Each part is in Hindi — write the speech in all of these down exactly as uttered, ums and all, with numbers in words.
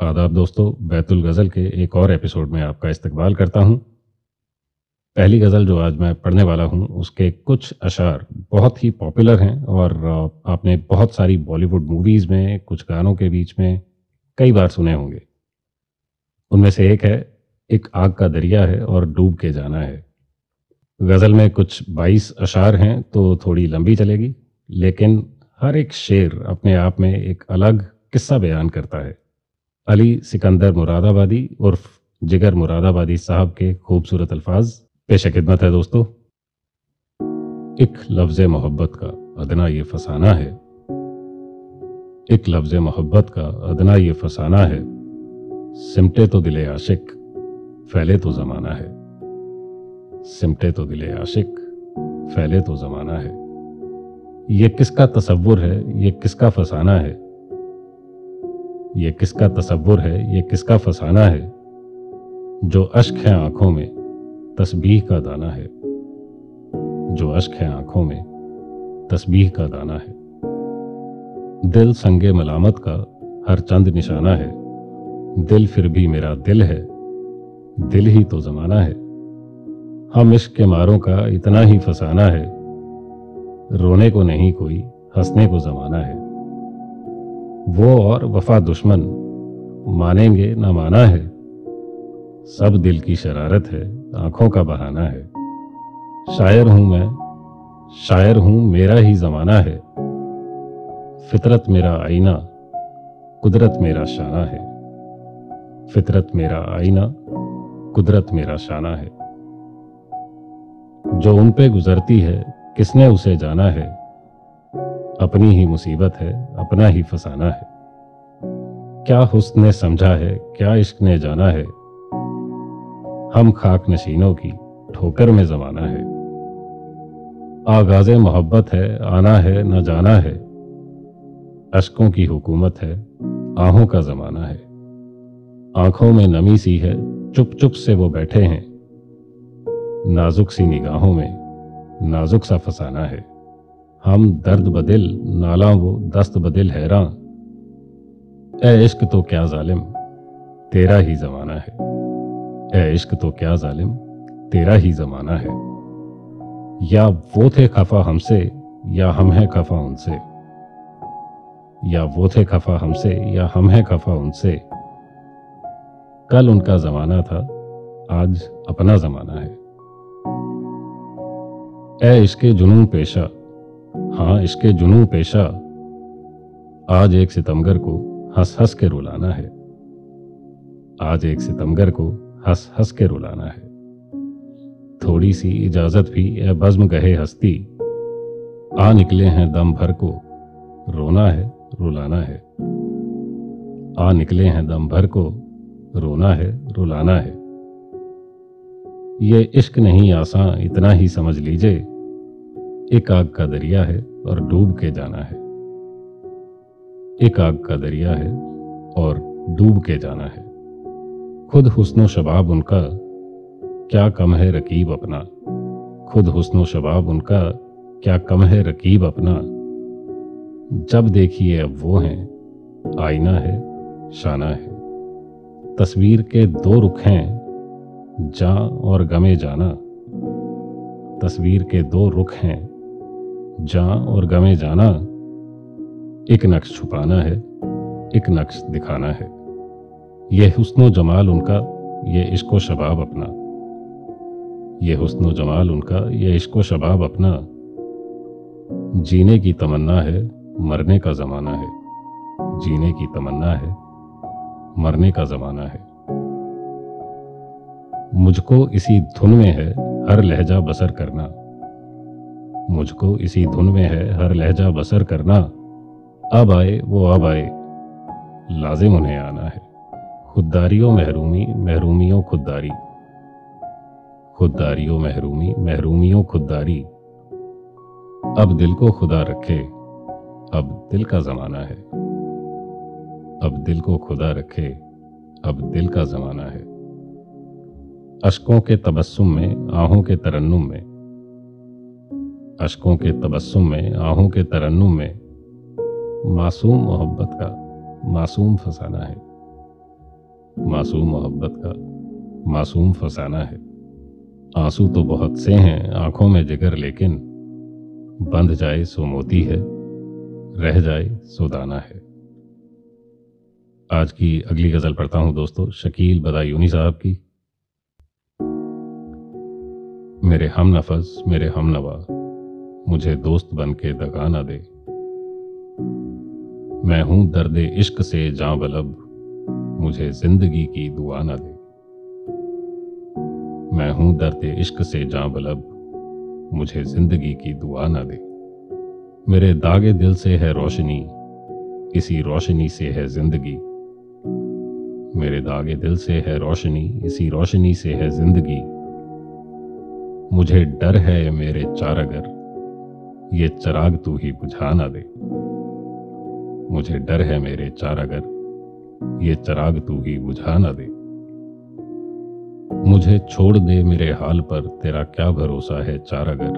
आदाब दोस्तों, बैतुल गज़ल के एक और एपिसोड में आपका इस्तकबाल करता हूँ। पहली गज़ल जो आज मैं पढ़ने वाला हूँ, उसके कुछ अशार बहुत ही पॉपुलर हैं और अ, आपने बहुत सारी बॉलीवुड मूवीज़ में, कुछ गानों के बीच में कई बार सुने होंगे। उनमें से एक है, एक आग का दरिया है और डूब के जाना है। गज़ल में कुछ बाईस अशार हैं, तो थोड़ी लंबी चलेगी, लेकिन हर एक शेर अपने आप में एक अलग किस्सा बयान करता है। अली सिकंदर मुरादाबादी उर्फ जिगर मुरादाबादी साहब के खूबसूरत अल्फाज पेश खिदमत है दोस्तों। एक लफ्ज़ मोहब्बत का अदना ये फसाना है, एक लफ्ज़ मोहब्बत का अदना ये फसाना है, सिमटे तो दिले आशिक फैले तो ज़माना है, सिमटे तो दिले आशिक फैले तो ज़माना है। ये किसका तसव्वुर है, ये किसका फसाना है, ये किसका तसव्वुर है, ये किसका फसाना है, जो अश्क है आंखों में तस्बीह का दाना है, जो अश्क है आंखों में तस्बीह का दाना है। दिल संगे मलामत का हर चंद निशाना है, दिल फिर भी मेरा दिल है, दिल ही तो जमाना है। हम इश्क के मारों का इतना ही फसाना है, रोने को नहीं कोई हंसने को जमाना है। वो और वफा दुश्मन मानेंगे ना माना है, सब दिल की शरारत है, आंखों का बहाना है। शायर हूं मैं, शायर हूं मेरा ही जमाना है, फितरत मेरा आईना कुदरत मेरा शाना है, फितरत मेरा आईना कुदरत मेरा शाना है। जो उन पे गुजरती है किसने उसे जाना है, अपनी ही मुसीबत है अपना ही फसाना है। क्या हुस्न ने समझा है, क्या इश्क ने जाना है, हम खाक नशीनों की ठोकर में जमाना है। आगाज़े मोहब्बत है, आना है न जाना है, अश्कों की हुकूमत है, आहों का जमाना है। आंखों में नमी सी है, चुप चुप से वो बैठे हैं, नाजुक सी निगाहों में नाजुक सा फसाना है। हम दर्द बदिल नाला वो दस्त बदिल हैरां, ए इश्क तो क्या जालिम तेरा ही जमाना है, ए इश्क तो क्या जालिम तेरा ही जमाना है। या वो थे खफा हमसे या हम हैं खफा उनसे, या वो थे खफा हमसे या हम हैं खफा उनसे। कल उनका जमाना था, आज अपना जमाना है। ए इश्के जुनून पेशा, हाँ इश्के जुनून पेशा, आज एक सितमगर को हंस हंस के रुलाना है, आज एक सितमगर को हंस हंस के रुलाना है। थोड़ी सी इजाजत भी ए बज़्म गहे हस्ती, आ निकले हैं दम भर को रोना है रुलाना है, आ निकले हैं दम भर को रोना है रुलाना है। ये इश्क नहीं आसान इतना ही समझ लीजिए, एक आग का दरिया है और डूब के जाना है, एक आग का दरिया है और डूब के जाना है। खुद हुस्नो शबाब उनका क्या कम है रकीब अपना, खुद हुस्नो शबाब उनका क्या कम है रकीब अपना। जब देखिए अब वो हैं, आईना है शाना है। तस्वीर के दो रुख हैं, जा और गमे जाना, तस्वीर के दो रुख हैं, जा और गमे जाना। एक नक्श छुपाना है, एक नक्श दिखाना है। ये हुस्नो जमाल उनका, ये इश्को शबाब अपना, ये हुस्नो जमाल उनका, ये इश्को शबाब अपना। जीने की तमन्ना है, मरने का ज़माना है, जीने की तमन्ना है, मरने का ज़माना है। मुझको इसी धुन में है हर लहजा बसर करना, मुझको इसी धुन में है हर लहजा बसर करना। अब आए वो अब आए, लाजिम उन्हें आना है। खुददारियों महरूमी महरूमियों खुददारी, खुददारियों महरूमी महरूमियों खुददारी। अब दिल को खुदा रखे, अब दिल का ज़माना है, अब दिल को खुदा रखे, अब दिल का ज़माना है। अश्कों के तबस्सुम में आहों के तरन्नुम में, अश्कों के तबस्सुम में आहों के तरन्नुम में, मासूम मोहब्बत का मासूम फसाना है, मासूम मोहब्बत का मासूम फसाना है। आंसू तो बहुत से हैं आंखों में जिगर, लेकिन बंध जाए सो मोती है, रह जाए सो दाना है। आज की अगली गजल पढ़ता हूं दोस्तों, शकील बदायूनी साहब की। मेरे हम नफस मेरे हम नवा, मुझे दोस्त बन के दगा ना दे। मैं हूं दर्दे इश्क से जां बलब, मुझे जिंदगी की दुआ ना दे। मैं हूं दर्दे इश्क से जां बलब, मुझे जिंदगी की दुआ ना दे। मेरे दागे दिल से है रोशनी, इसी रोशनी से है जिंदगी। मेरे दागे दिल से है रोशनी, इसी रोशनी से है जिंदगी। मुझे डर है मेरे चारागर, ये चराग तू ही बुझा ना दे। मुझे डर है मेरे चारागर, ये चराग तू ही बुझा ना दे। मुझे छोड़ दे मेरे हाल पर, तेरा क्या भरोसा है चारागर।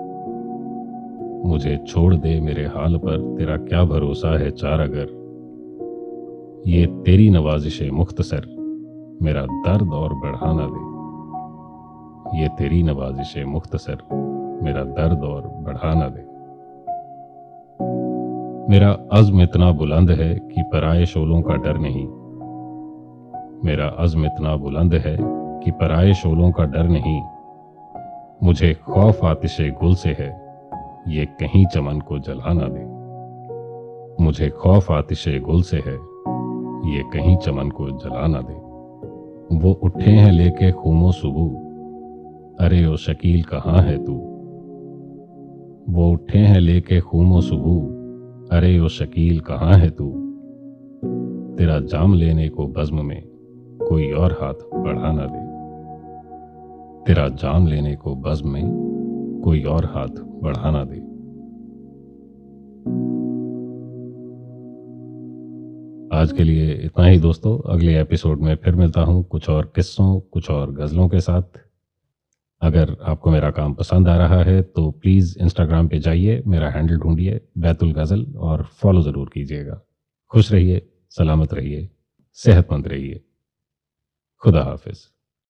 मुझे छोड़ दे मेरे हाल पर, तेरा क्या भरोसा है चारागर। ये तेरी नवाजिशे मुख्तसर, मेरा दर्द और बढ़ा ना दे। ये तेरी नवाजिशे मुख्तसर, मेरा दर्द और बढ़ा ना दे। मेरा अज़्म इतना बुलंद है कि पराए शोलों का डर नहीं। मेरा अज़्म इतना बुलंद है कि पराए शोलों का डर नहीं। मुझे खौफ आतिशे गुल से है, ये कहीं चमन को जला ना दे। मुझे खौफ आतिशे गुल से है, ये कहीं चमन को जला ना दे। वो उठे हैं लेके खूमो सुबह, अरे ओ शकील कहाँ है तू। वो उठे हैं लेके खूमो सुबह, अरे ओ शकील कहाँ है तू। तेरा जाम लेने को बज़्म में कोई और हाथ बढ़ा ना दे। तेरा जाम लेने को बज़्म में कोई और हाथ बढ़ा ना दे। आज के लिए इतना ही दोस्तों। अगले एपिसोड में फिर मिलता हूँ कुछ और किस्सों, कुछ और गज़लों के साथ। अगर आपको मेरा काम पसंद आ रहा है तो प्लीज़ इंस्टाग्राम पे जाइए, मेरा हैंडल ढूंढिए बैतुल गज़ल और फॉलो ज़रूर कीजिएगा। खुश रहिए, सलामत रहिए, सेहतमंद रहिए। खुदा हाफिज़।